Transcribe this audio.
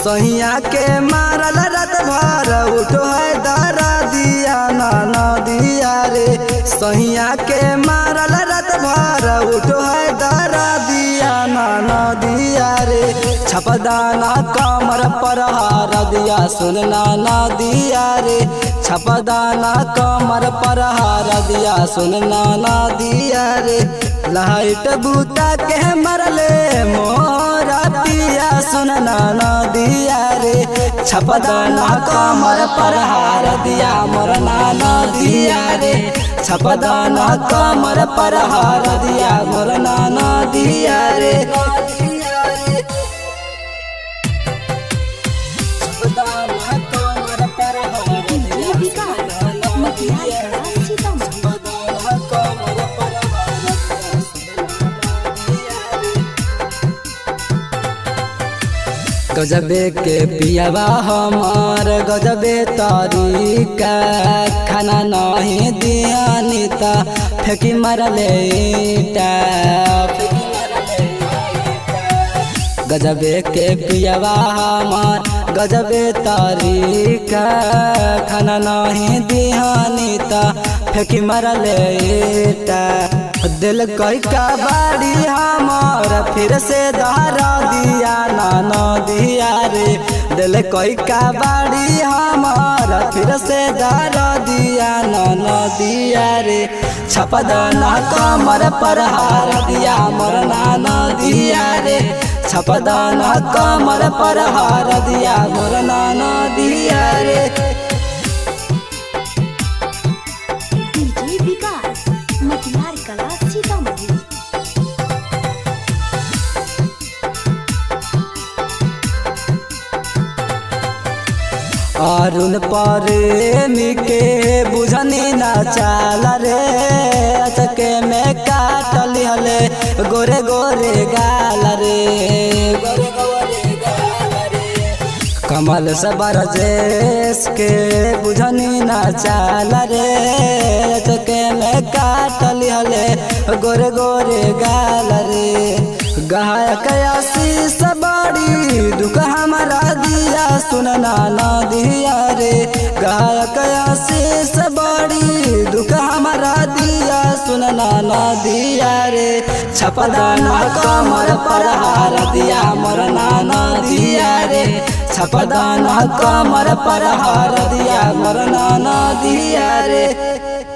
सहिया के मारल रात भर उठो है दरा दिया नाना दिया रे। सहिया के मारल रात भर उठो है दरा दिया नाना दिया रे। छपदाना कमर पर हार दिया सुन नाना दिया रे। छपदाना कमर पर हार दिया सुन नाना दिया रे। लाइट बूता के मरले मोरा पिया सुन नाना दिया रे। छपदाना कमर पर हार दिया मोर नाना दिया रे। छपदाना कमर पर हार दिया मोर नाना दिया रे। गजबे के पियावा हमार गजबे तरीका खाना नहीं दिया नीता फेंकी मरले ईटा। गजबे के पियावा हमार गजबे तरीका खाना नहीं दिया नीता फेंकी मरले ईटा। दिल कोई का बाड़ी हमार फिर से दहरा दिया नाना दिया रे। दिल कोई का बाड़ी हमार फिर से दहरा दिया नाना दिया रे। छपदाना कमर पर हार दिया मोर नाना दिया रे। छपदाना कमर पर हार दिया मोर नाना दिया रे। अरुण प्रेमी के बुझनी ना चाल रे। अचके में काटल हले गोरे गोरे गाल रे। कमल सबर जेस के बुझनी ना चाल रे। अचके में काटल हले गोरे गोरे गाल रे। गायक आशीष बड़ी दुख हमारा दिया सुन नाना दिया रे। गायक आशीष बड़ी दुख हमारा दिया सुन नाना दिया रे। छपदाना कमर पर हार दिया मोर नाना दिया रे। छपदाना कमर पर हार दिया मोर नाना दिया रे।